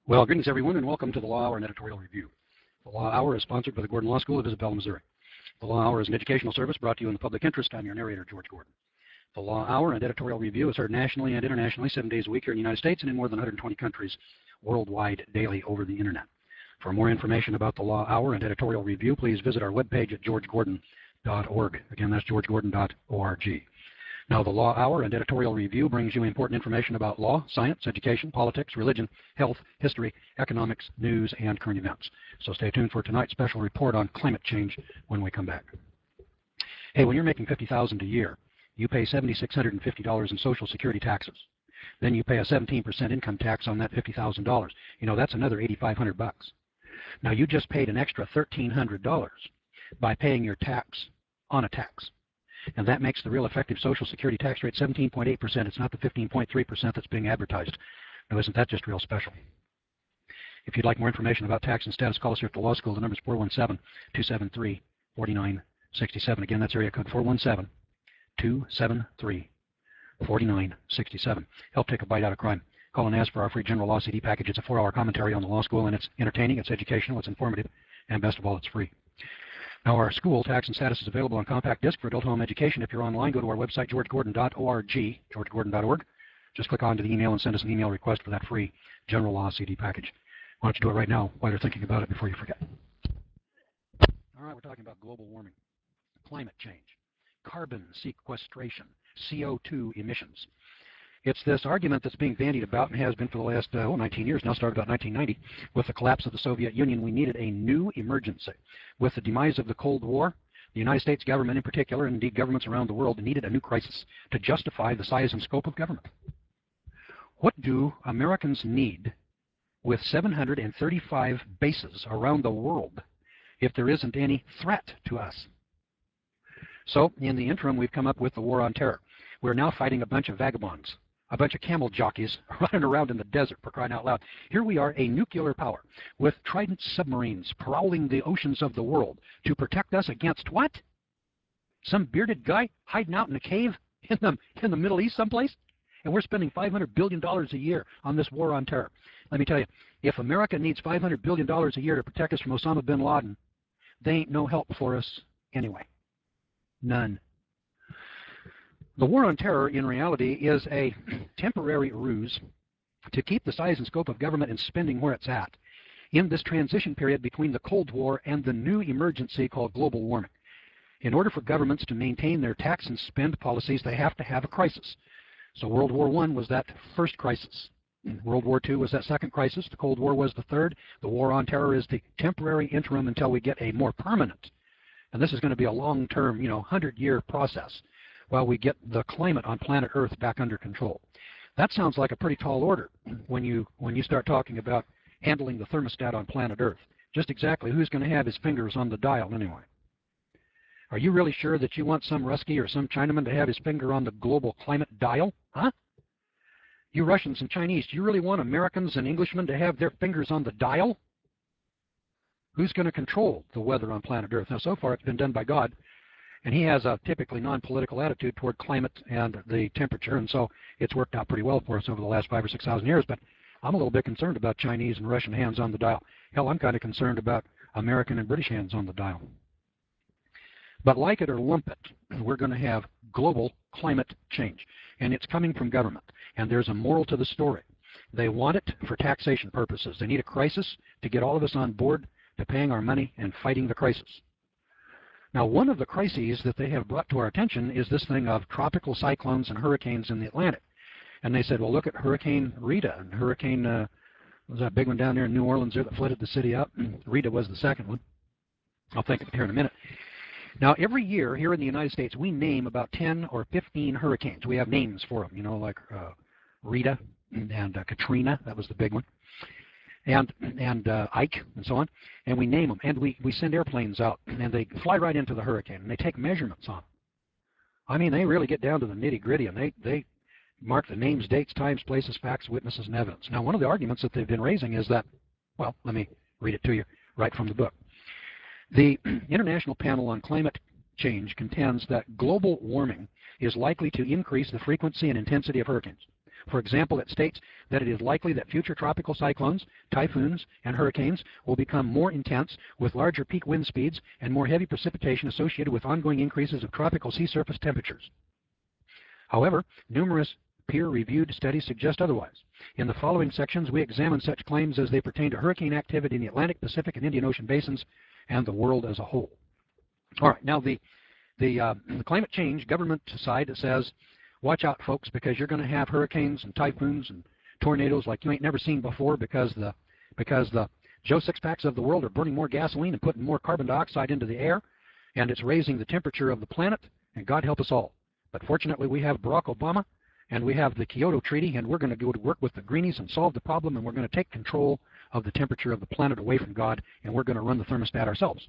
Well, greetings everyone, and welcome to the Law Hour and Editorial Review. The Law Hour is sponsored by the Gordon Law School of Isabella, Missouri. The Law Hour is an educational service brought to you in the public interest. I'm your narrator, George Gordon. The Law Hour and Editorial Review is heard nationally and internationally 7 days a week here in the United States and in more than 120 countries worldwide daily over the internet. For more information about the Law Hour and Editorial Review, please visit our webpage at georgegordon.org. Again, that's georgegordon.org. Now, the Law Hour and Editorial Review brings you important information about law, science, education, politics, religion, health, history, economics, news, and current events. So stay tuned for tonight's special report on climate change when we come back. Hey, when you're making $50,000 a year, you pay $7,650 in Social Security taxes. Then you pay a 17% income tax on that $50,000. You know, that's another $8,500. Now, you just paid an extra $1,300 by paying your tax on a tax. And that makes the real effective Social Security tax rate 17.8%. It's not the 15.3% that's being advertised. Now, isn't that just real special? If you'd like more information about tax and status, call us here at the law school. The number is 417-273-4967. Again, that's area code 417-273-4967. Help take a bite out of crime. Call and ask for our free general law CD package. It's a 4-hour commentary on the law school, and it's entertaining, it's educational, it's informative, and best of all, it's free. Now, our school, Tax and Status, is available on compact disc for adult home education. If you're online, go to our website, georgegordon.org, georgegordon.org. Just click onto the email and send us an email request for that free general law CD package. Why don't you do it right now while you're thinking about it before you forget. All right, we're talking about global warming, climate change, carbon sequestration, CO2 emissions. It's this argument that's being bandied about and has been for the last 19 years now, started about 1990. With the collapse of the Soviet Union, we needed a new emergency. With the demise of the Cold War, the United States government in particular, and indeed governments around the world, needed a new crisis to justify the size and scope of government. What do Americans need with 735 bases around the world if there isn't any threat to us? So, in the interim, we've come up with the war on terror. We're now fighting a bunch of vagabonds, a bunch of camel jockeys running around in the desert, for crying out loud. Here we are, a nuclear power, with Trident submarines prowling the oceans of the world to protect us against what? Some bearded guy hiding out in a cave in the Middle East someplace? And we're spending $500 billion a year on this war on terror. Let me tell you, if America needs $500 billion a year to protect us from Osama bin Laden, they ain't no help for us anyway. None. The war on terror, in reality, is a temporary ruse to keep the size and scope of government and spending where it's at in this transition period between the Cold War and the new emergency called global warming. In order for governments to maintain their tax and spend policies, they have to have a crisis. So World War I was that first crisis. World War II was that second crisis. The Cold War was the third. The war on terror is the temporary interim until we get a more permanent. And this is going to be a long-term, 100-year process while we get the climate on planet Earth back under control. That sounds like a pretty tall order when you start talking about handling the thermostat on planet Earth. Just exactly who's going to have his fingers on the dial anyway? Are you really sure that you want some Rusky or some Chinaman to have his finger on the global climate dial? Huh? You Russians and Chinese, do you really want Americans and Englishmen to have their fingers on the dial? Who's going to control the weather on planet Earth? Now, so far it's been done by God. And he has a typically non-political attitude toward climate and the temperature, and so it's worked out pretty well for us over the last 5,000 or 6,000 years. But I'm a little bit concerned about Chinese and Russian hands on the dial. Hell, I'm kind of concerned about American and British hands on the dial. But like it or lump it, we're going to have global climate change, and it's coming from government. And there's a moral to the story. They want it for taxation purposes. They need a crisis to get all of us on board to paying our money and fighting the crisis. Now, one of the crises that they have brought to our attention is this thing of tropical cyclones and hurricanes in the Atlantic. And they said, well, look at Hurricane Rita and Hurricane, was that big one down there in New Orleans there that flooded the city out? Rita was the second one. I'll think of it here in a minute. Now, every year here in the United States, we name about 10 or 15 hurricanes. We have names for them, like Rita and Katrina. That was the big one. And Ike, and so on, and we name them, and we send airplanes out, and they fly right into the hurricane, and they take measurements on them. I mean, they really get down to the nitty-gritty, and they mark the names, dates, times, places, facts, witnesses, and evidence. Now, one of the arguments that they've been raising is that, well, let me read it to you right from the book. The International Panel on Climate Change contends that global warming is likely to increase the frequency and intensity of hurricanes. For example, it states that it is likely that future tropical cyclones, typhoons, and hurricanes will become more intense with larger peak wind speeds and more heavy precipitation associated with ongoing increases of tropical sea surface temperatures. However, numerous peer-reviewed studies suggest otherwise. In the following sections, we examine such claims as they pertain to hurricane activity in the Atlantic, Pacific, and Indian Ocean basins and the world as a whole. All right, now the climate change government side says, watch out, folks, because you're going to have hurricanes and typhoons and tornadoes like you ain't never seen before because the Joe Sixpacks of the world are burning more gasoline and putting more carbon dioxide into the air, and it's raising the temperature of the planet, and God help us all. But fortunately, we have Barack Obama, and we have the Kyoto Treaty, and we're going to go to work with the greenies and solve the problem, and we're going to take control of the temperature of the planet away from God, and we're going to run the thermostat ourselves.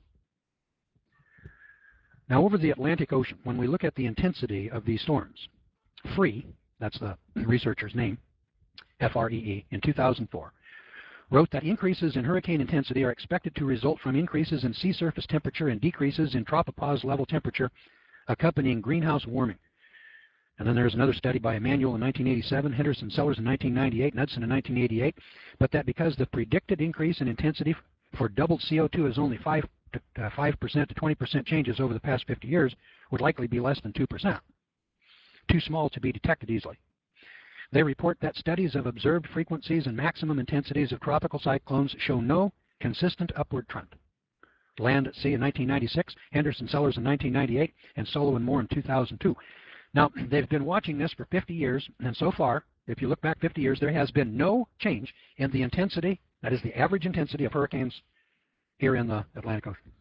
Now, over the Atlantic Ocean, when we look at the intensity of these storms, Free, that's the researcher's name, F-R-E-E, in 2004, wrote that increases in hurricane intensity are expected to result from increases in sea surface temperature and decreases in tropopause level temperature accompanying greenhouse warming. And then there's another study by Emanuel in 1987, Henderson Sellers in 1998, Knudsen in 1988, but that because the predicted increase in intensity for doubled CO2 is only 5% to 20% changes over the past 50 years, would likely be less than 2%. Too small to be detected easily. They report that studies of observed frequencies and maximum intensities of tropical cyclones show no consistent upward trend. Land at Sea in 1996, Henderson Sellers in 1998, and Solo and Moore in 2002. Now, they've been watching this for 50 years, and so far, if you look back 50 years, there has been no change in the intensity, that is the average intensity of hurricanes here in the Atlantic Ocean.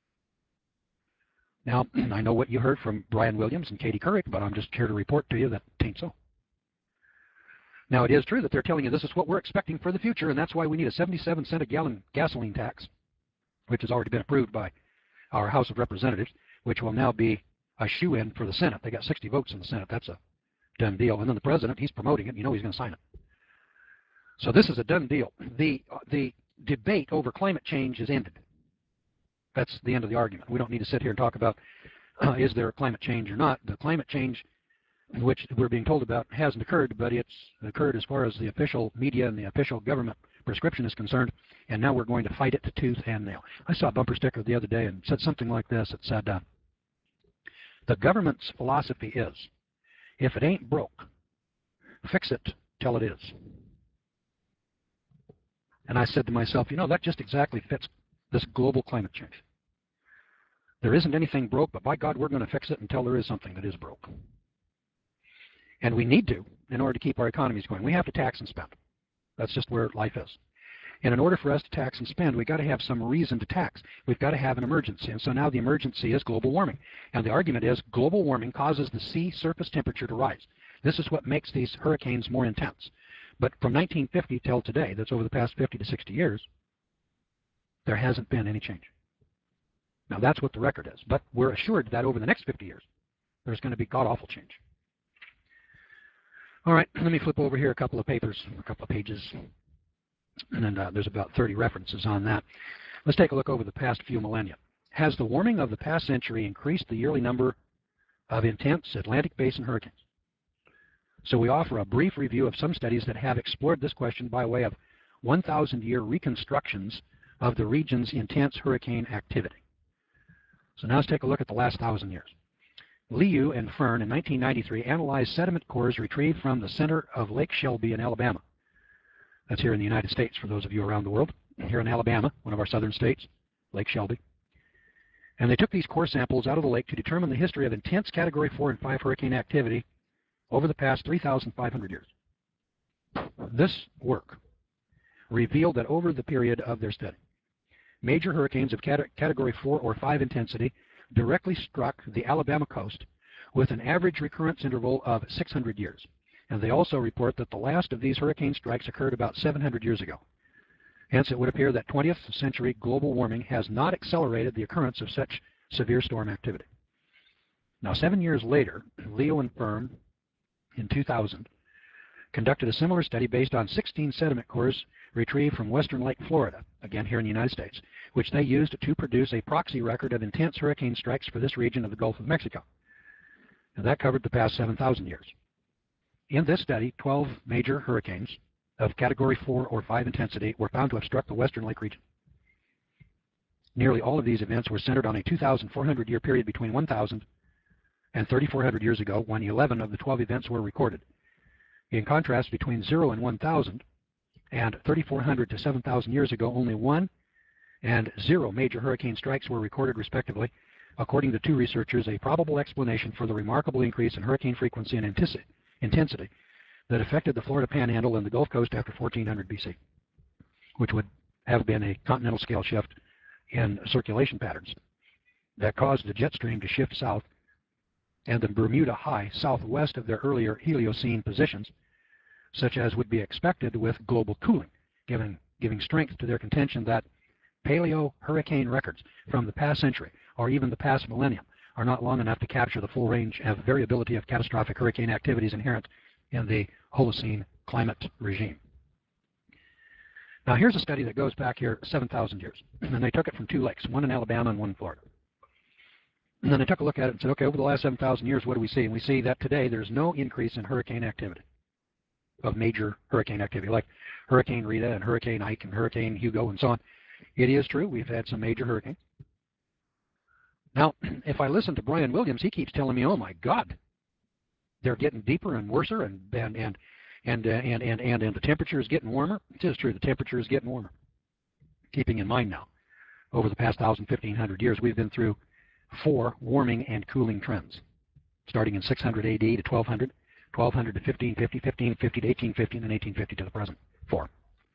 Now, I know what you heard from Brian Williams and Katie Couric, but I'm just here to report to you that it ain't so. Now, it is true that they're telling you this is what we're expecting for the future, and that's why we need a 77-cent a gallon gasoline tax, which has already been approved by our House of Representatives, which will now be a shoe-in for the Senate. They got 60 votes in the Senate. That's a done deal. And then the president, he's promoting it. You know he's going to sign it. So this is a done deal. The debate over climate change is ended. That's the end of the argument. We don't need to sit here and talk about is there a climate change or not. The climate change, which we're being told about, hasn't occurred, but it's occurred as far as the official media and the official government prescription is concerned, and now we're going to fight it to tooth and nail. I saw a bumper sticker the other day and said something like this. It said, the government's philosophy is, if it ain't broke, fix it till it is. And I said to myself, you know, that just exactly fits this global climate change. There isn't anything broke, but by God, we're going to fix it until there is something that is broke. And we need to, in order to keep our economies going. We have to tax and spend. That's just where life is. And in order for us to tax and spend, we've got to have some reason to tax. We've got to have an emergency. And so now the emergency is global warming. And the argument is global warming causes the sea surface temperature to rise. This is what makes these hurricanes more intense. But from 1950 till today, that's over the past 50 to 60 years, there hasn't been any change. Now that's what the record is. But we're assured that over the next 50 years, there's going to be god-awful change. All right, let me flip over here a couple of papers, a couple of pages. And then there's about 30 references on that. Let's take a look over the past few millennia. Has the warming of the past century increased the yearly number of intense Atlantic Basin hurricanes? So we offer a brief review of some studies that have explored this question by way of 1,000-year reconstructions of the region's intense hurricane activity. So now let's take a look at the last 1,000 years. Liu and Fern in 1993 analyzed sediment cores retrieved from the center of Lake Shelby in Alabama. That's here in the United States for those of you around the world. Here in Alabama, one of our southern states, Lake Shelby. And they took these core samples out of the lake to determine the history of intense Category 4 and 5 hurricane activity over the past 3,500 years. This work revealed that over the period of their study, major hurricanes of Category 4 or 5 intensity directly struck the Alabama coast with an average recurrence interval of 600 years. And they also report that the last of these hurricane strikes occurred about 700 years ago. Hence, it would appear that 20th century global warming has not accelerated the occurrence of such severe storm activity. Now, 7 years later, Leo and Fern, in 2000, conducted a similar study based on 16 sediment cores retrieved from western Lake Florida, again here in the United States, which they used to produce a proxy record of intense hurricane strikes for this region of the Gulf of Mexico. Now, that covered the past 7,000 years. In this study, 12 major hurricanes of Category 4 or 5 intensity were found to have struck the western lake region. Nearly all of these events were centered on a 2,400-year period between 1,000 and 3,400 years ago, when 11 of the 12 events were recorded. In contrast, between 0 and 1,000 and 3,400 to 7,000 years ago, only 1 and 0 major hurricane strikes were recorded, respectively. According to two researchers, a probable explanation for the remarkable increase in hurricane frequency and intensity that affected the Florida Panhandle and the Gulf Coast after 1400 BC, which would have been a continental scale shift in circulation patterns that caused the jet stream to shift south and the Bermuda High southwest of their earlier Heliocene positions, such as would be expected with global cooling, giving strength to their contention that paleo-hurricane records from the past century or even the past millennium are not long enough to capture the full range of variability of catastrophic hurricane activities inherent in the Holocene climate regime. Now here's a study that goes back here 7,000 years, and they took it from two lakes, one in Alabama and one in Florida. And then they took a look at it and said, okay, over the last 7,000 years, what do we see? And we see that today there's no increase in hurricane activity, of major hurricane activity, like Hurricane Rita and Hurricane Ike and Hurricane Hugo and so on. It is true, we've had some major hurricanes. Now, if I listen to Brian Williams, he keeps telling me, oh my God, they're getting deeper and worser, and the temperature is getting warmer. It is true, the temperature is getting warmer. Keeping in mind now, over the past 1,000, 1,500 years, we've been through 4 warming and cooling trends, starting in 600 AD to 1200, 1200 to 1550, 1550 to 1850, and then 1850 to the present. 4.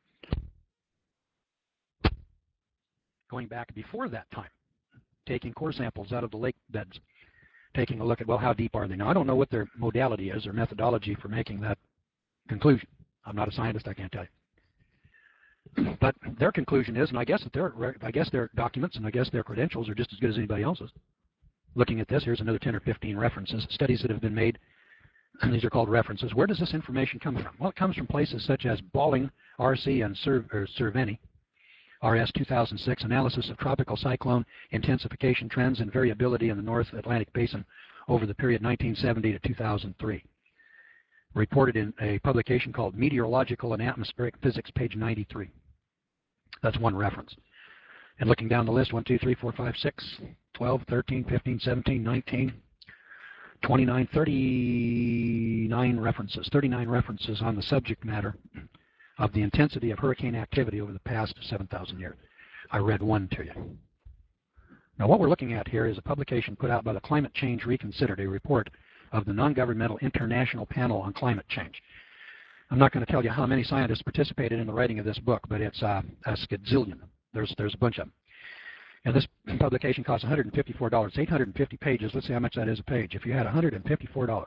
Going back before that time, taking core samples out of the lake beds, taking a look at, well, how deep are they? Now, I don't know what their modality is or methodology for making that conclusion. I'm not a scientist, I can't tell you. But their conclusion is, and I guess their documents and I guess their credentials are just as good as anybody else's. Looking at this, here's another 10 or 15 references, studies that have been made, and these are called references. Where does this information come from? Well, it comes from places such as Balling, RC, and Cerveni, RS 2006, Analysis of Tropical Cyclone Intensification Trends and Variability in the North Atlantic Basin over the period 1970 to 2003. Reported in a publication called Meteorological and Atmospheric Physics, page 93. That's one reference. And looking down the list, 1, 2, 3, 4, 5, 6, 12, 13, 15, 17, 19, 29, 39 references. 39 references on the subject matter of the intensity of hurricane activity over the past 7,000 years. I read one to you. Now what we're looking at here is a publication put out by the Climate Change Reconsidered, a report of the Non-Governmental International Panel on Climate Change. I'm not going to tell you how many scientists participated in the writing of this book, but it's a skadzillion. There's a bunch of them. And this publication costs $154. It's 850 pages. Let's see how much that is a page. If you had $154,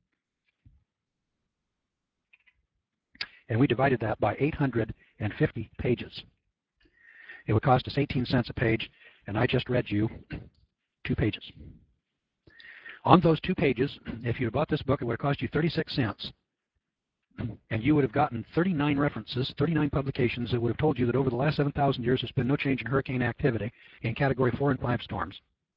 and we divided that by 850 pages, it would cost us 18 cents a page, and I just read you 2 pages. On those 2 pages, if you had bought this book, it would have cost you 36 cents, and you would have gotten 39 references, 39 publications that would have told you that over the last 7,000 years there's been no change in hurricane activity in Category 4 and 5 storms.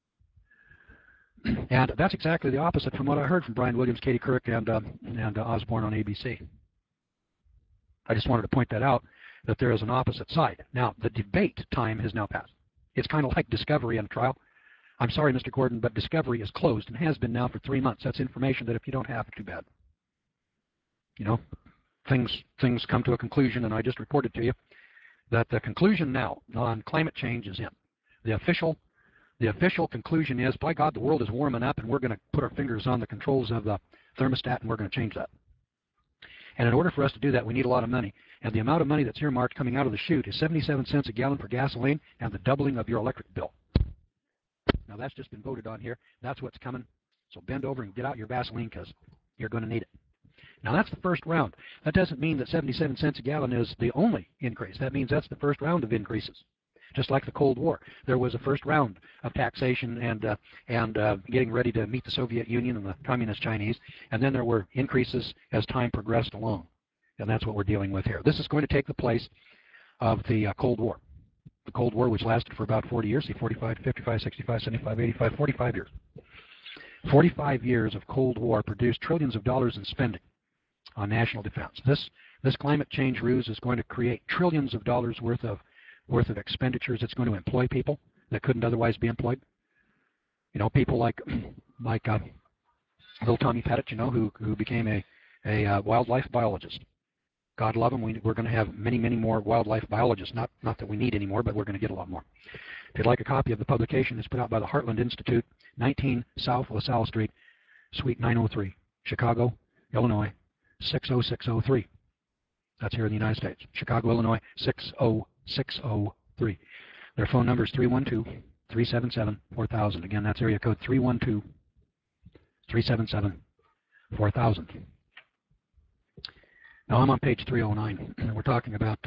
And that's exactly the opposite from what I heard from Brian Williams, Katie Couric, and Osborne on ABC. I just wanted to point that out, that there is an opposite side. Now, the debate time has now passed. It's kind of like discovery in a trial. I'm sorry, Mr. Gordon, but discovery is closed and has been now for 3 months. That's information that if you don't have, too bad. You know, things come to a conclusion, and I just reported to you that the conclusion now on climate change is in. The official conclusion is, by God, the world is warming up, and we're going to put our fingers on the controls of the thermostat, and we're going to change that. And in order for us to do that, we need a lot of money. And the amount of money that's earmarked coming out of the chute is 77 cents a gallon for gasoline and the doubling of your electric bill. Now, that's just been voted on here. That's what's coming. So bend over and get out your Vaseline, because you're going to need it. Now, that's the first round. That doesn't mean that 77 cents a gallon is the only increase. That means that's the first round of increases. Just like the Cold War, there was a first round of taxation and getting ready to meet the Soviet Union and the Communist Chinese, and then there were increases as time progressed along, and that's what we're dealing with here. This is going to take the place of the Cold War. The Cold War, which lasted for about 40 years, see, 45, 55, 65, 75, 85, 45 years. 45 years of Cold War produced trillions of dollars in spending on national defense. This climate change ruse is going to create trillions of dollars worth of expenditures. It's going to employ people that couldn't otherwise be employed. You know, people like little Tommy Pettit, you know, who became a wildlife biologist. God love him. We're going to have many, many more wildlife biologists. Not that we need any more, but we're going to get a lot more. If you'd like a copy of the publication, it's put out by the Heartland Institute, 19 South LaSalle Street, Suite 903, Chicago, Illinois, 60603. That's here in the United States. Chicago, Illinois, 60603. Their phone number is 312-377-4000. Again, that's area code 312-377-4000. Now I'm on page 309, and we're talking about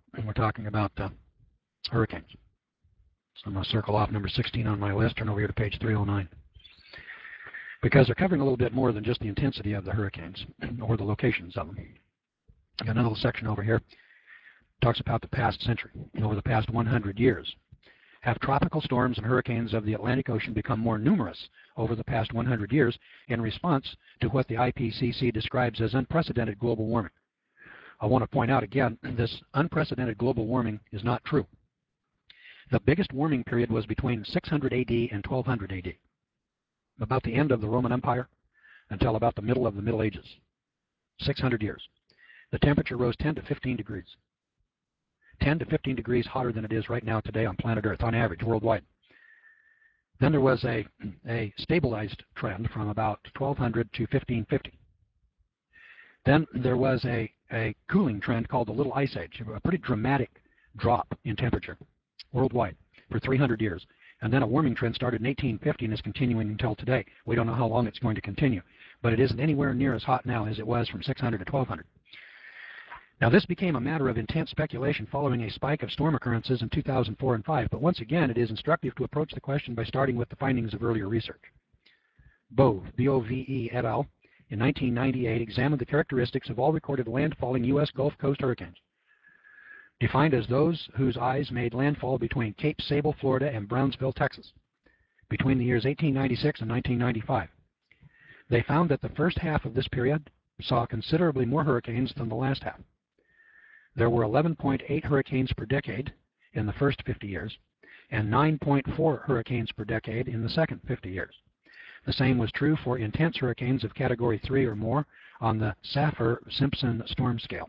hurricanes. So I'm going to circle off number 16 on my list, turn over here to page 309. Because they're covering a little bit more than just the intensity of the hurricanes or the locations of them. Got another little section over here talks about the past century. Over the past 100 years, have tropical storms and hurricanes of the Atlantic Ocean become more numerous over the past 100 years in response to what the IPCC describes as unprecedented global warming. I want to point out again, this unprecedented global warming is not true. The biggest warming period was between 600 AD and 1200 AD, about the end of the Roman Empire until about the middle of the Middle Ages, 600 years. The temperature rose 10 to 15 degrees. 10 to 15 degrees hotter than it is right now today on planet Earth, on average, worldwide. Then there was a stabilized trend from about 1200 to 1550. Then there was a cooling trend called the Little Ice Age, a pretty dramatic drop in temperature worldwide for 300 years. And then a warming trend started in 1850 and is continuing until today. We don't know how long it's going to continue, but it isn't anywhere near as hot now as it was from 600 to 1200. Now, this became a matter of intense speculation following a spike of storm occurrences in 2004 and 5, but once again, it is instructive to approach the question by starting with the findings of earlier research. Bove, B-O-V-E, et al., in 1998 examined the characteristics of all recorded landfalling U.S. Gulf Coast hurricanes, defined as those whose eyes made landfall between Cape Sable, Florida, and Brownsville, Texas, between the years 1896 and 1995. They found that the first half of this period saw considerably more hurricanes than the last half. There were 11.8 hurricanes per decade in the first 50 years and 9.4 hurricanes per decade in the second 50 years. The same was true for intense hurricanes of Category 3 or more on the Saffir-Simpson storm scale,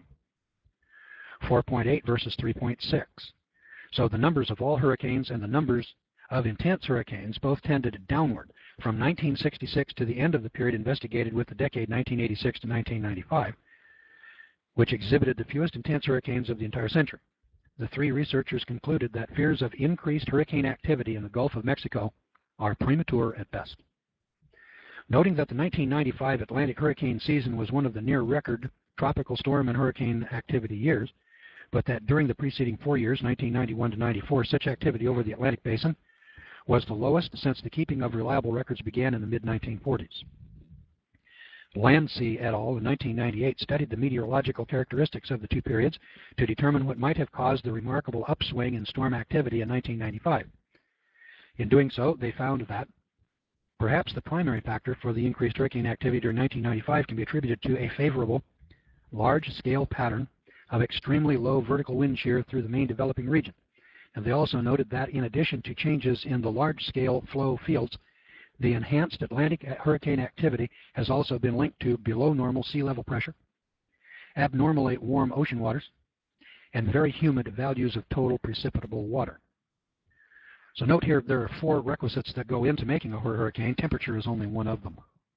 4.8 versus 3.6. So the numbers of all hurricanes and the numbers of intense hurricanes both tended downward from 1966 to the end of the period investigated with the decade 1986 to 1995, which exhibited the fewest intense hurricanes of the entire century. The three researchers concluded that fears of increased hurricane activity in the Gulf of Mexico are premature at best. Noting that the 1995 Atlantic hurricane season was one of the near-record tropical storm and hurricane activity years, but that during the preceding 4 years, 1991 to 94, such activity over the Atlantic Basin was the lowest since the keeping of reliable records began in the mid-1940s. Landsea et al. In 1998 studied the meteorological characteristics of the two periods to determine what might have caused the remarkable upswing in storm activity in 1995. In doing so, they found that perhaps the primary factor for the increased hurricane activity during 1995 can be attributed to a favorable, large-scale pattern of extremely low vertical wind shear through the main developing region. And they also noted that in addition to changes in the large-scale flow fields, the enhanced Atlantic hurricane activity has also been linked to below normal sea level pressure, abnormally warm ocean waters, and very humid values of total precipitable water. So note here, there are 4 requisites that go into making a hurricane. Temperature is only one of them.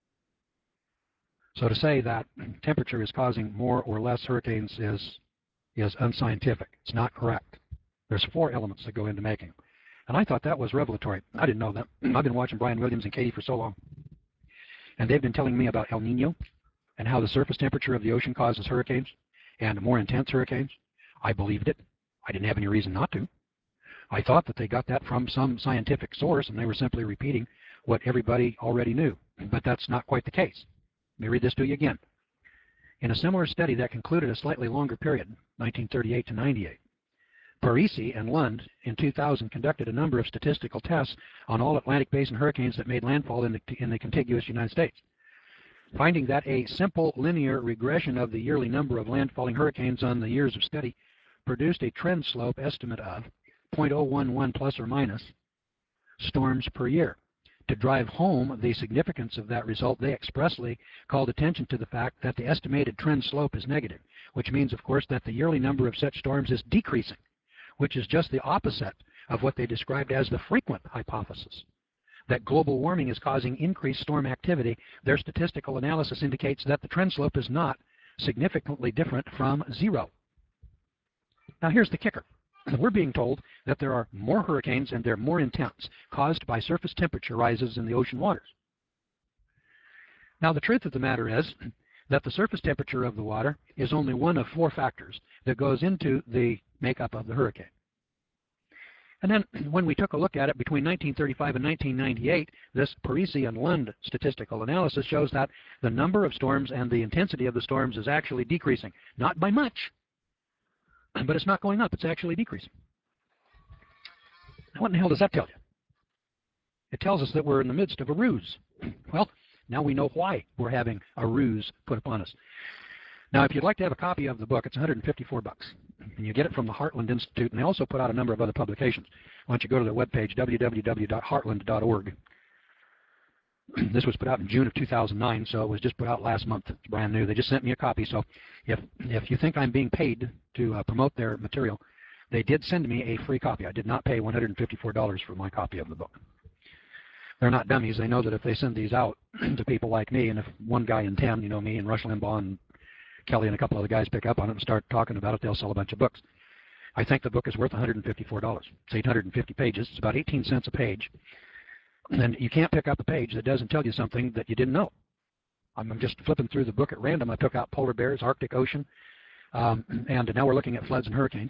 So to say that temperature is causing more or less hurricanes is unscientific. It's not correct. There's 4 elements that go into making. And I thought that was revelatory. I didn't know that. I've been watching Brian Williams and Katie for so long. And they've been telling me about El Nino and how the surface temperature of the ocean causes hurricanes and more intense hurricanes. I believed it. I didn't have any reason not to. I thought that they got that from some scientific source and they were simply repeating what everybody already knew. But that's not quite the case. Let me read this to you again. In a similar study that concluded a slightly longer period, 1938 to 98, Parisi and Lund in 2000 conducted a number of statistical tests on all Atlantic Basin hurricanes that made landfall in the contiguous United States. finding that a simple linear regression of the yearly number of landfalling hurricanes on the years of study produced a trend slope estimate of 0.011 plus or minus storms per year. To drive home the significance of that result, they expressly called attention to the fact that the estimated trend slope is negative, which means, of course, that the yearly number of such storms is decreasing, which is just the opposite of what they described as the frequent hypothesis, that global warming is causing increased storm activity. Their statistical analysis indicates that the trend slope is not significantly different from zero. Now here's the kicker. We're being told that there are more hurricanes and they're more intense, caused by surface temperature rises in the ocean waters. Now the truth of the matter is that the surface temperature of the water is only one of 4 factors that goes into the makeup of the hurricane. And then when we took a look at it between 1935 and 1998, this Parisi and Lund statistical analysis shows that the number of storms and the intensity of the storms is actually decreasing, not by much, but it's not going up, it's actually decreasing. Now what in the hell does that tell you? It tells us that we're in the midst of a ruse. Well, now we know why we're having a ruse put upon us. Now, if you'd like to have a copy of the book, it's $154. And you get it from the Heartland Institute, and they also put out a number of other publications. Why don't you go to their webpage, www.heartland.org. This was put out in June of 2009, so it was just put out last month. It's brand new. They just sent me a copy, so if you think I'm being paid to promote their material, they did send me a free copy. I did not pay $154 for my copy of the book. They're not dummies. They know that if they send these out to people like me, and if one guy in 10, you know, me and Rush Limbaugh and Kelly and a couple other guys pick up on it and start talking about it, they'll sell a bunch of books. I think the book is worth $154. It's 850 pages. It's about 18 cents a page. And you can't pick up a page that doesn't tell you something that you didn't know. I'm just flipping through the book at random. I took out polar bears, Arctic Ocean, and now we're looking at floods and hurricanes,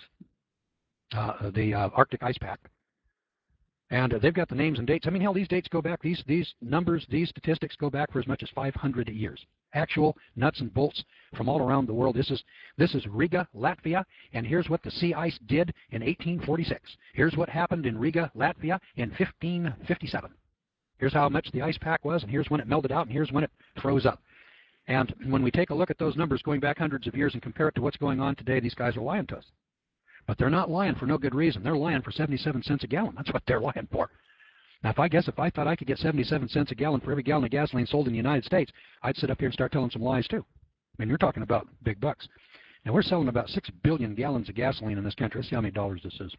the Arctic ice pack. And they've got the names and dates. I mean, hell, these dates go back, these numbers, these statistics go back for as much as 500 years. Actual nuts and bolts from all around the world. This is Riga, Latvia, and here's what the sea ice did in 1846. Here's what happened in Riga, Latvia in 1557. Here's how much the ice pack was, and here's when it melted out, and here's when it froze up. And when we take a look at those numbers going back hundreds of years and compare it to what's going on today, these guys are lying to us. But they're not lying for no good reason. They're lying for 77 cents a gallon. That's what they're lying for. Now, if I thought I could get 77 cents a gallon for every gallon of gasoline sold in the United States, I'd sit up here and start telling some lies, too. I mean, you're talking about big bucks. Now, we're selling about 6 billion gallons of gasoline in this country. Let's see how many dollars this is.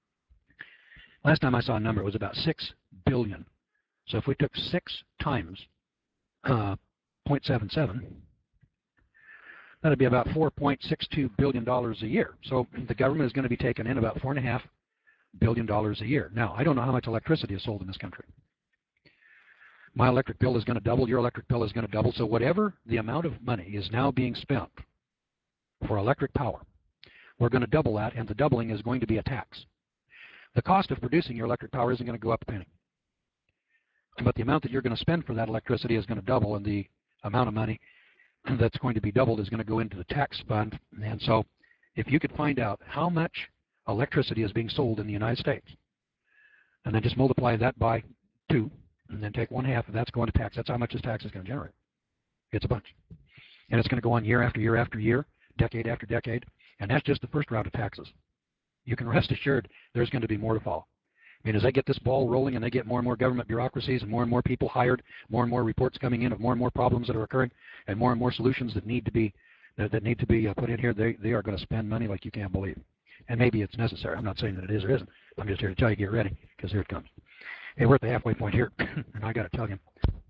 Last time I saw a number, it was about 6 billion. So if we took 6 times 0.77, that'd be about $4.62 billion a year. So the government is going to be taking in about $4.5 billion a year. Now, I don't know how much electricity is sold in this country. My electric bill is going to double. Your electric bill is going to double. So whatever the amount of money is now being spent for electric power, we're going to double that, and the doubling is going to be a tax. The cost of producing your electric power isn't going to go up a penny. But the amount that you're going to spend for that electricity is going to double, and the amount of money that's going to be doubled is going to go into the tax fund. And so if you could find out how much electricity is being sold in the United States, and then just multiply that by 2, and then take 1/2 of that's going to tax, that's how much this tax is going to generate. It's a bunch. And it's going to go on year after year after year, decade after decade, and that's just the first round of taxes. You can rest assured there's going to be more to follow. I mean, as they get this ball rolling and they get more and more government bureaucracies and more people hired, more and more reports coming in of more and more problems that are occurring, and more solutions that need to be put in here, they are going to spend money like you can't believe. And maybe it's necessary. I'm not saying that it is or isn't. I'm just here to tell you, get ready, because here it comes. Hey, we're at the halfway point here, and I got to tell you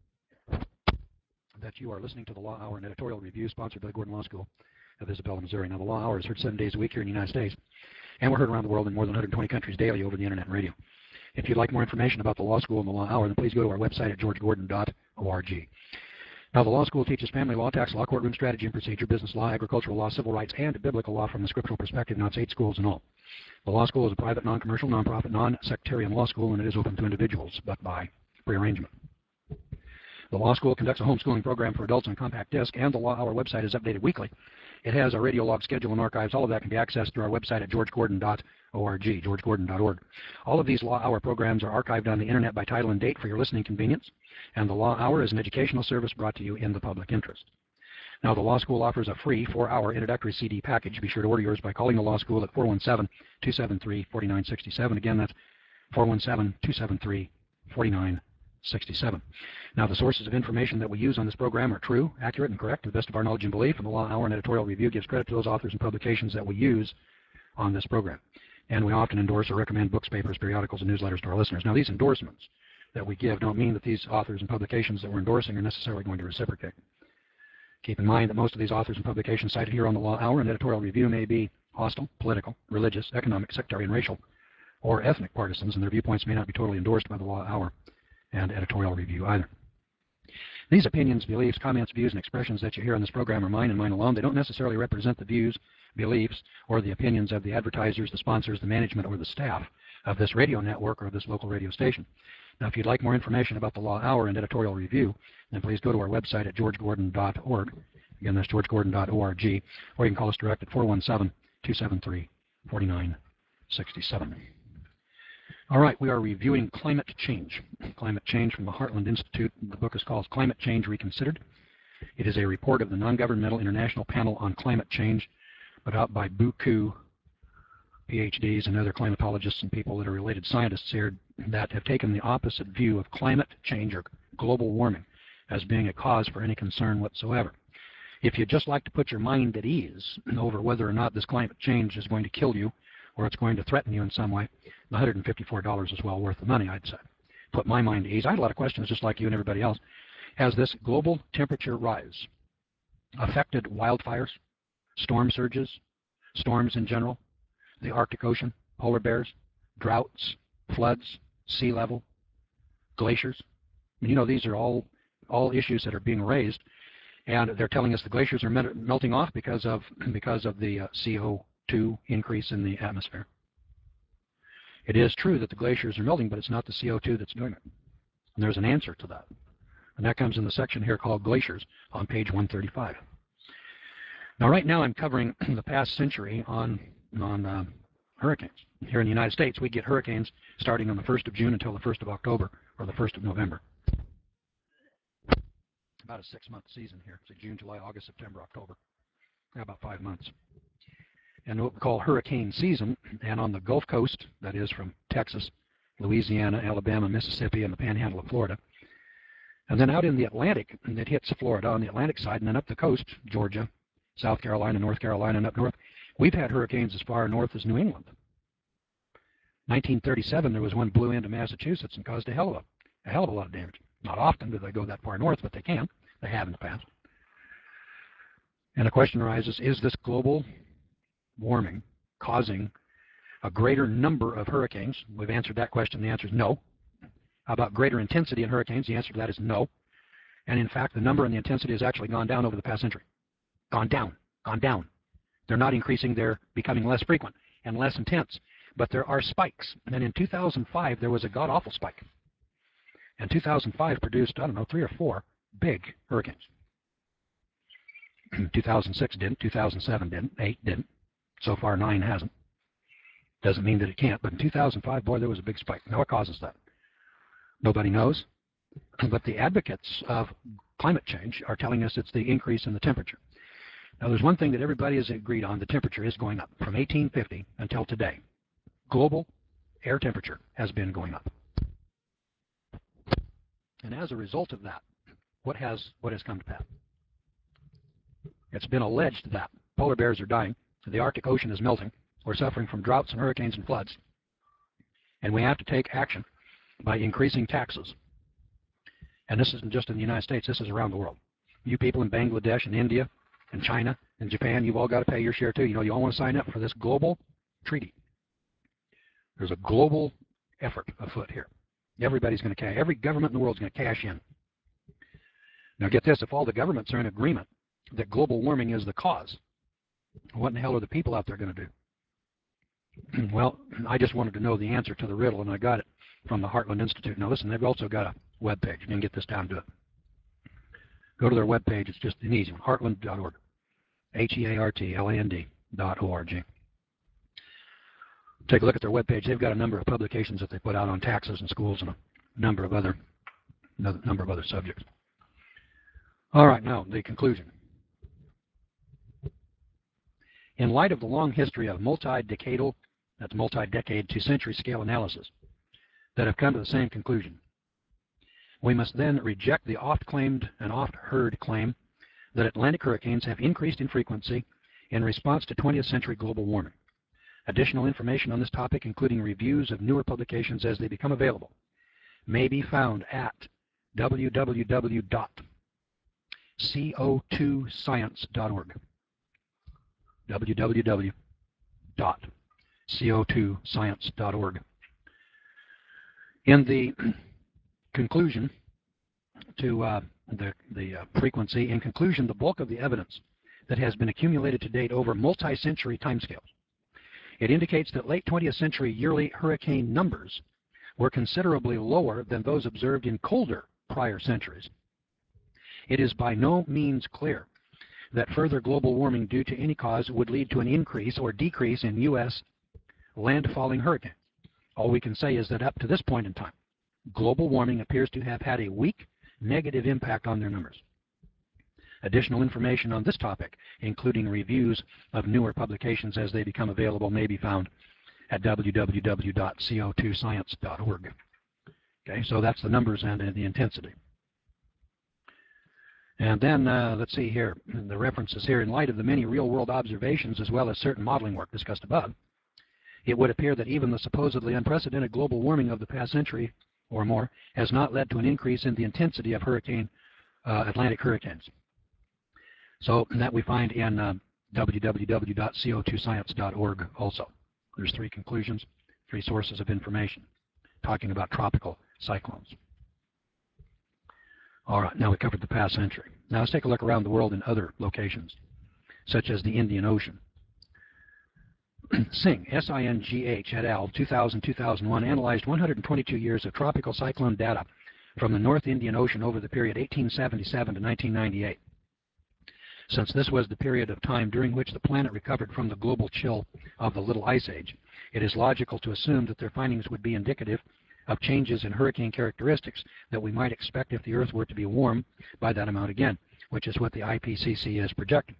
that you are listening to the Law Hour, an editorial review sponsored by the Gordon Law School of Isabella, Missouri. Now, the Law Hour is heard 7 days a week here in the United States, and we're heard around the world in more than 120 countries daily over the internet and radio. If you'd like more information about the Law School and the Law Hour, then please go to our website at georgegordon.org. Now, the Law School teaches family law, tax law, courtroom strategy and procedure, business law, agricultural law, civil rights, and biblical law from the scriptural perspective. Now, it's 8 schools in all. The Law School is a private, non-commercial, non-profit, non-sectarian law school, and it is open to individuals, but by prearrangement. The law school conducts a homeschooling program for adults on compact disc, and the Law Hour website is updated weekly. It has a radio log schedule and archives. All of that can be accessed through our website at georgegordon.org, georgegordon.org. All of these Law Hour programs are archived on the internet by title and date for your listening convenience, and the Law Hour is an educational service brought to you in the public interest. Now, the Law School offers a free 4-hour introductory CD package. Be sure to order yours by calling the Law School at 417-273-4967. Again, that's 417-273-4967. Now, the sources of information that we use on this program are true, accurate, and correct to the best of our knowledge and belief, and the Law Hour and Editorial Review gives credit to those authors and publications that we use on this program. And we often endorse or recommend books, papers, periodicals, and newsletters to our listeners. Now, these endorsements that we give don't mean that these authors and publications that we're endorsing are necessarily going to reciprocate. Keep in mind that most of these authors and publications cited here on the Law Hour and Editorial Review may be hostile, political, religious, economic, sectarian, racial, or ethnic partisans, and their viewpoints may not be totally endorsed by the Law Hour and Editorial Review either. These opinions, beliefs, comments, views, and expressions that you hear on this program are mine and mine alone. They don't necessarily represent the views, beliefs, or the opinions of the advertisers, the sponsors, the management, or the staff of this radio network or this local radio station. Now, if you'd like more information about the Law Hour and Editorial Review, then please go to our website at georgegordon.org. Again, that's georgegordon.org, or you can call us direct at 417-273-4967. All right, we are reviewing Climate Change. Climate Change from the Heartland Institute. The book is called Climate Change Reconsidered. It is a report of the Non-Governmental International Panel on Climate Change, put out by Buku PhDs and other climatologists and people that are related scientists here that have taken the opposite view of climate change or global warming as being a cause for any concern whatsoever. If you'd just like to put your mind at ease over whether or not this climate change is going to kill you or it's going to threaten you in some way, the $154 is well worth the money, I'd say. Put my mind at ease. I had a lot of questions just like you and everybody else. Has this global temperature rise affected wildfires, storm surges, storms in general, the Arctic Ocean, polar bears, droughts, floods, sea level, glaciers? I mean, you know, these are all issues that are being raised, and they're telling us the glaciers are melting off because of the CO2 increase in the atmosphere. It is true that the glaciers are melting, but it's not the CO2 that's doing it. And there's an answer to that. And that comes in the section here called Glaciers on page 135. Now, right now I'm covering the past century on hurricanes. Here in the United States, we get hurricanes starting on the 1st of June until the 1st of October or the 1st of November. About a 6-month season here. So June, July, August, September, October. About 5 months. And what we call hurricane season, and on the Gulf Coast, that is from Texas, Louisiana, Alabama, Mississippi, and the panhandle of Florida. And then out in the Atlantic, it hits Florida on the Atlantic side, and then up the coast, Georgia, South Carolina, North Carolina, and up north. We've had hurricanes as far north as New England. 1937, there was one blew into Massachusetts and caused a hell of a lot of damage. Not often do they go that far north, but they can. They have in the past. And the question arises, is this global warming causing a greater number of hurricanes? We've answered that question. The answer is no. How about greater intensity in hurricanes? The answer to that is no. And in fact, the number and the intensity has actually gone down over the past century. Gone down. Gone down. They're not increasing. They're becoming less frequent and less intense. But there are spikes. And in 2005, there was a god-awful spike. And 2005 produced, 3 or 4 big hurricanes. 2006 didn't. 2007 didn't. 8 didn't. So far, 9 hasn't. Doesn't mean that it can't. But in 2005, boy, there was a big spike. Now, what causes that? Nobody knows. But the advocates of climate change are telling us it's the increase in the temperature. Now, there's one thing that everybody has agreed on. The temperature is going up. From 1850 until today, global air temperature has been going up. And as a result of that, what has come to pass? It's been alleged that polar bears are dying, the Arctic Ocean is melting, we're suffering from droughts and hurricanes and floods, and we have to take action by increasing taxes. And this isn't just in the United States, this is around the world. You people in Bangladesh and India and China and Japan, you've all got to pay your share too. You know, you all want to sign up for this global treaty. There's a global effort afoot here. Everybody's going to cash. Every government in the world is going to cash in. Now get this, if all the governments are in agreement that global warming is the cause, what in the hell are the people out there going to do? Well, I just wanted to know the answer to the riddle, and I got it from the Heartland Institute. Now listen, they've also got a web page. You can get this down to it. Go to their webpage. It's just an easy one, heartland.org, HEARTLAND.org. Take a look at their webpage. They've got a number of publications that they put out on taxes and schools and a number of other subjects. All right, now the conclusion. In light of the long history of multi-decadal, that's multi-decade to century scale analysis, that have come to the same conclusion, we must then reject the oft-claimed and oft-heard claim that Atlantic hurricanes have increased in frequency in response to 20th century global warming. Additional information on this topic, including reviews of newer publications as they become available, may be found at www.co2science.org. www.co2science.org. In the conclusion to the frequency, in conclusion, the bulk of the evidence that has been accumulated to date over multi-century timescales, it indicates that late 20th century yearly hurricane numbers were considerably lower than those observed in colder prior centuries. It is by no means clear that further global warming due to any cause would lead to an increase or decrease in U.S. landfalling hurricanes. All we can say is that up to this point in time, global warming appears to have had a weak negative impact on their numbers. Additional information on this topic, including reviews of newer publications as they become available, may be found at www.co2science.org. Okay, so that's the numbers and the intensity. And then, let's see here, the references here. In light of the many real-world observations as well as certain modeling work discussed above, it would appear that even the supposedly unprecedented global warming of the past century or more has not led to an increase in the intensity of Atlantic hurricanes. So that we find in www.co2science.org also. There's 3 conclusions, 3 sources of information talking about tropical cyclones. All right, now we covered the past century. Now let's take a look around the world in other locations, such as the Indian Ocean. Singh, S-I-N-G-H, et al., 2000-2001, analyzed 122 years of tropical cyclone data from the North Indian Ocean over the period 1877 to 1998. Since this was the period of time during which the planet recovered from the global chill of the Little Ice Age, it is logical to assume that their findings would be indicative of changes in hurricane characteristics that we might expect if the Earth were to be warm by that amount again, which is what the IPCC is projecting.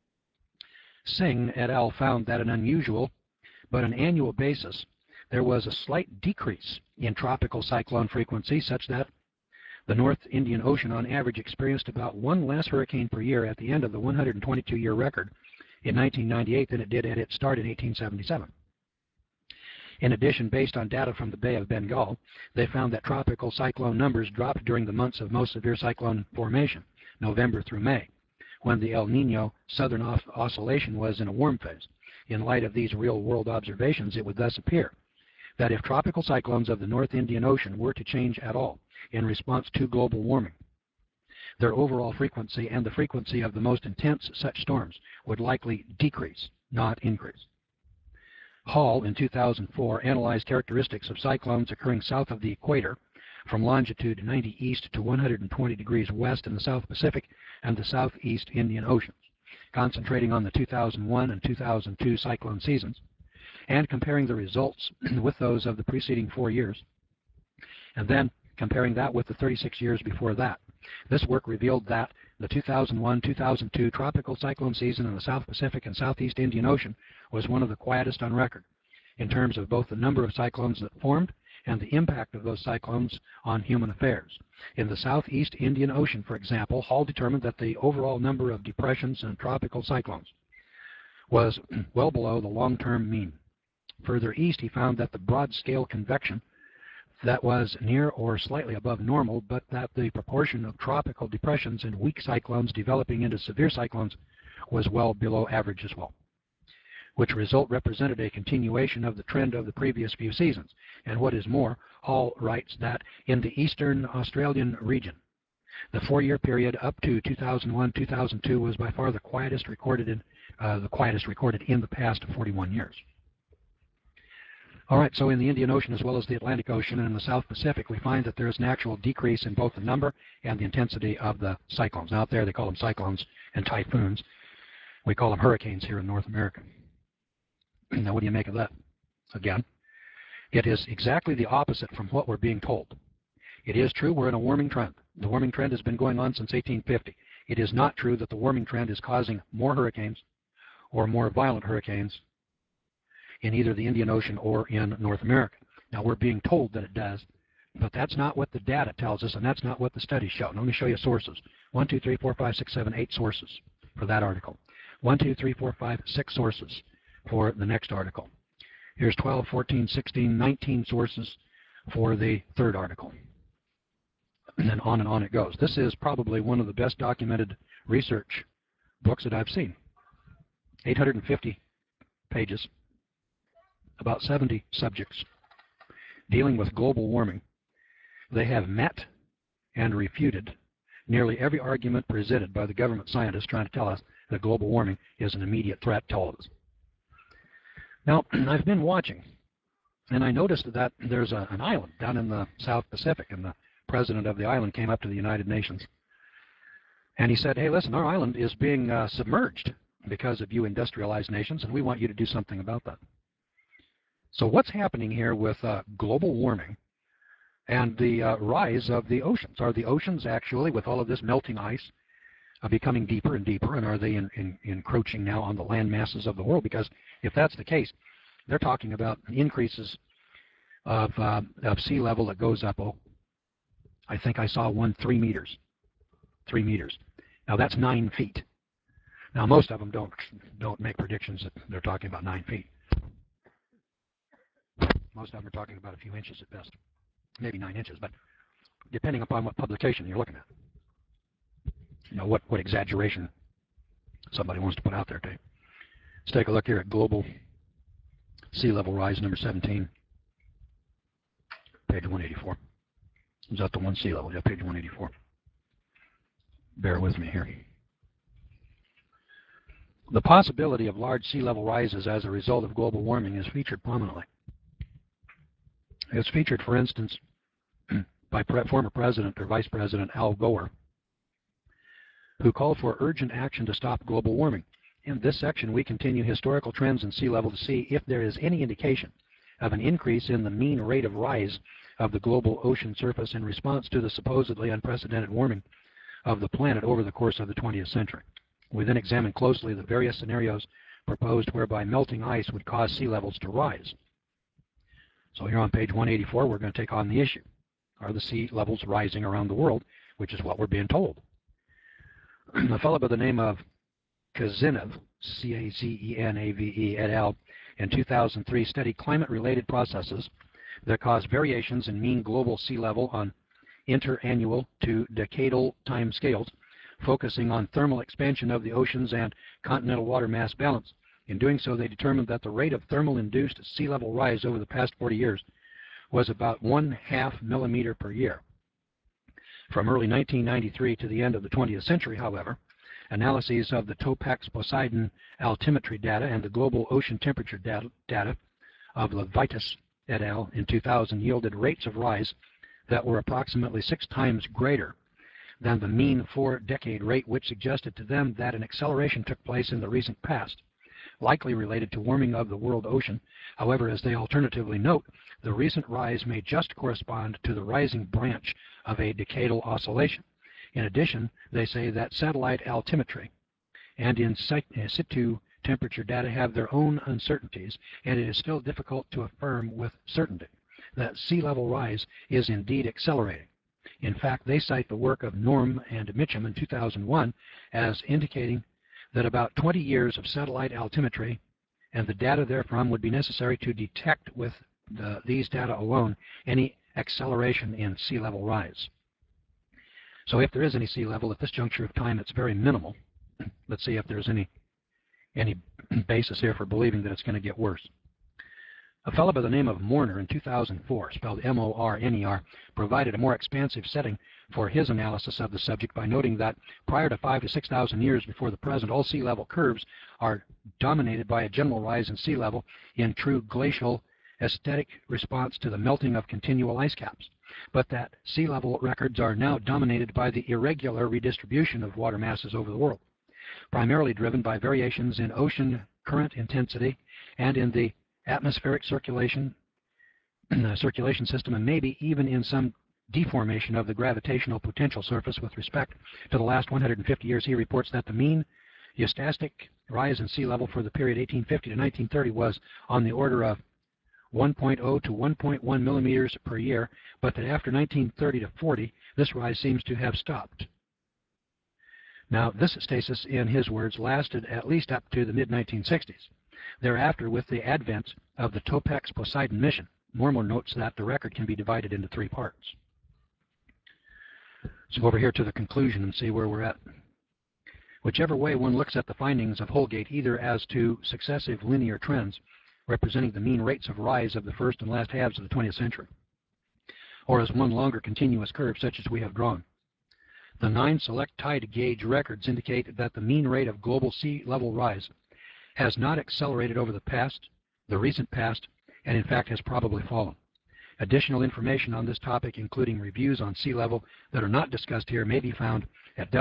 Singh et al. Found that an unusual but an annual basis, there was a slight decrease in tropical cyclone frequency such that the North Indian Ocean on average experienced about 1 less hurricane per year at the end of the 122-year record in 1998 than it did at its start in 1877. In addition, based on data from the Bay of Bengal, they found that tropical cyclone numbers dropped during the months of most severe cyclone formation, November through May, when the El Nino Southern Oscillation was in a warm phase. In light of these real-world observations, it would thus appear that if tropical cyclones of the North Indian Ocean were to change at all in response to global warming, their overall frequency and the frequency of the most intense such storms would likely decrease, not increase. Hall, in 2004, analyzed characteristics of cyclones occurring south of the equator from longitude 90 east to 120 degrees west in the South Pacific and the Southeast Indian Oceans, concentrating on the 2001 and 2002 cyclone seasons, and comparing the results with those of the preceding 4 years, and then comparing that with the 36 years before that. This work revealed that the 2001-2002 tropical cyclone season in the South Pacific and Southeast Indian Ocean was one of the quietest on record in terms of both the number of cyclones that formed and the impact of those cyclones on human affairs. In the Southeast Indian Ocean, for example, Hall determined that the overall number of depressions and tropical cyclones was well below the long-term mean. Further east, he found that the broad-scale convection that was near or slightly above normal, but that the proportion of tropical depressions and weak cyclones developing into severe cyclones was well below average as well, which result represented a continuation of the trend of the previous few seasons. And what is more, Hall writes that in the eastern Australian region, the 4-year period up to 2001-2002 was by far the quietest recorded in the past 41 years. All right, so in the Indian Ocean as well as the Atlantic Ocean and in the South Pacific, we find that there is an actual decrease in both the number and the intensity of the cyclones. Now, out there they call them cyclones and typhoons. We call them hurricanes here in North America. Now, what do you make of that? Again, it is exactly the opposite from what we're being told. It is true we're in a warming trend. The warming trend has been going on since 1850. It is not true that the warming trend is causing more hurricanes or more violent hurricanes in either the Indian Ocean or in North America. Now, we're being told that it does, but that's not what the data tells us, and that's not what the studies show. Now, let me show you sources. 1, 2, 3, 4, 5, 6, 7, 8 sources for that article. 1, 2, 3, 4, 5, 6 sources for the next article. Here's 12, 14, 16, 19 sources for the third article. And then on it goes. This is probably one of the best documented research books that I've seen. 850 pages, about 70 subjects dealing with global warming. They have met and refuted nearly every argument presented by the government scientists trying to tell us that global warming is an immediate threat to all of us. Now, I've been watching, and I noticed that there's an island down in the South Pacific, and the president of the island came up to the United Nations, and he said, hey, listen, our island is being submerged because of you industrialized nations, and we want you to do something about that. So what's happening here with global warming and the rise of the oceans? Are the oceans actually, with all of this melting ice, becoming deeper and deeper, and are they encroaching now on the land masses of the world? Because if that's the case, they're talking about increases of sea level that goes up, I think I saw one 3 meters. 3 meters. Now that's 9 feet. Now most of them don't make predictions that they're talking about 9 feet. Most of them are talking about a few inches at best, maybe 9 inches, but depending upon what publication you're looking at. You know, what exaggeration somebody wants to put out there, Dave. Let's take a look here at Global Sea Level Rise, number 17, page 184. Is that the one sea level? Yeah, page 184. Bear with me here. The possibility of large sea level rises as a result of global warming is featured prominently. It's featured, for instance, by former President or Vice President Al Gore, who called for urgent action to stop global warming. In this section, we continue historical trends in sea level to see if there is any indication of an increase in the mean rate of rise of the global ocean surface in response to the supposedly unprecedented warming of the planet over the course of the 20th century. We then examine closely the various scenarios proposed whereby melting ice would cause sea levels to rise. So here on page 184, we're going to take on the issue. Are the sea levels rising around the world, which is what we're being told? A fellow by the name of Kazanov, C-A-Z-E-N-A-V-E, et al., in 2003 studied climate-related processes that cause variations in mean global sea level on interannual to decadal time scales, focusing on thermal expansion of the oceans and continental water mass balance. In doing so, they determined that the rate of thermal-induced sea level rise over the past 40 years was about 1/2 millimeter per year. From early 1993 to the end of the 20th century, however, analyses of the Topax-Poseidon altimetry data and the global ocean temperature data of Levitas et al. In 2000 yielded rates of rise that were approximately 6 times greater than the mean 4-decade rate, which suggested to them that an acceleration took place in the recent past, likely related to warming of the world ocean. However, as they alternatively note, the recent rise may just correspond to the rising branch of a decadal oscillation. In addition, they say that satellite altimetry and in situ temperature data have their own uncertainties, and it is still difficult to affirm with certainty that sea level rise is indeed accelerating. In fact, they cite the work of Norm and Mitchum in 2001 as indicating that about 20 years of satellite altimetry and the data therefrom would be necessary to detect with these data alone any acceleration in sea level rise. So if there is any sea level at this juncture of time, it's very minimal. Let's see if there's any basis here for believing that it's going to get worse. A fellow by the name of Morner in 2004, spelled M-O-R-N-E-R, provided a more expansive setting for his analysis of the subject by noting that prior to 5,000 to 6,000 years before the present, all sea level curves are dominated by a general rise in sea level in true glacial aesthetic response to the melting of continual ice caps, but that sea level records are now dominated by the irregular redistribution of water masses over the world, primarily driven by variations in ocean current intensity and in the atmospheric circulation system, and maybe even in some deformation of the gravitational potential surface with respect to the last 150 years. He reports that the mean eustastic rise in sea level for the period 1850 to 1930 was on the order of 1.0 to 1.1 millimeters per year, but that after 1930 to 40, this rise seems to have stopped. Now, this stasis, in his words, lasted at least up to the mid-1960s. Thereafter, with the advent of the Topex Poseidon mission, Mormon notes that the record can be divided into 3 parts. So go over here to the conclusion and see where we're at. Whichever way one looks at the findings of Holgate, either as to successive linear trends representing the mean rates of rise of the first and last halves of the 20th century, or as one longer continuous curve such as we have drawn, the 9 select tide gauge records indicate that the mean rate of global sea level rise has not accelerated over the recent past, and in fact has probably fallen. Additional information on this topic, including reviews on sea level that are not discussed here, may be found at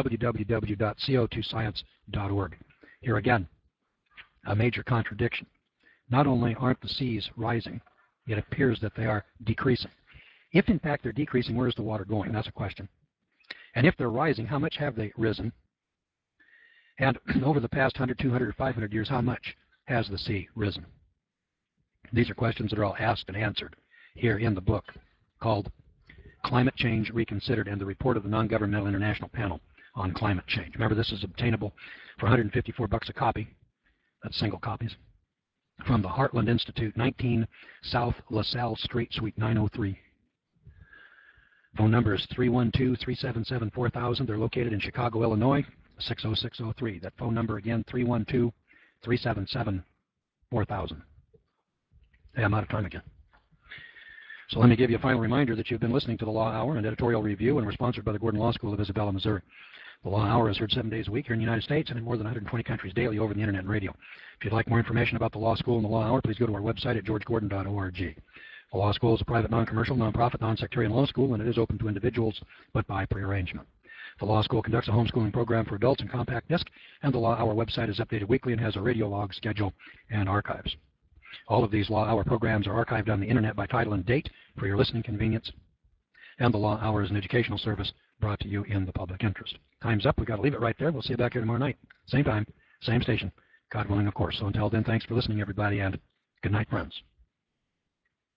www.co2science.org. Here again, a major contradiction. Not only aren't the seas rising, it appears that they are decreasing. If in fact they're decreasing, where is the water going? That's a question. And if they're rising, how much have they risen? And over the past 100, 200, or 500 years, how much has the sea risen? These are questions that are all asked and answered here in the book called Climate Change Reconsidered and the Report of the Non-Governmental International Panel on Climate Change. Remember, this is obtainable for $154 a copy. That's single copies. From the Heartland Institute, 19 South LaSalle Street, Suite 903. Phone number is 312-377-4000. They're located in Chicago, Illinois, 60603. That phone number again, 312-377-4000. Hey, I'm out of time again. So let me give you a final reminder that you've been listening to the Law Hour, an editorial review, and we're sponsored by the Gordon Law School of Isabella, Missouri. The Law Hour is heard 7 days a week here in the United States and in more than 120 countries daily over the internet and radio. If you'd like more information about the Law School and the Law Hour, please go to our website at georgegordon.org. The Law School is a private, non-commercial, non-profit, non-sectarian law school, and it is open to individuals, but by prearrangement. The Law School conducts a homeschooling program for adults in compact disc, and the Law Hour website is updated weekly and has a radio log, schedule, and archives. All of these Law Hour programs are archived on the internet by title and date for your listening convenience, and the Law Hour is an educational service brought to you in the public interest. Time's up. We've got to leave it right there. We'll see you back here tomorrow night. Same time, same station. God willing, of course. So until then, thanks for listening, everybody, and good night, friends.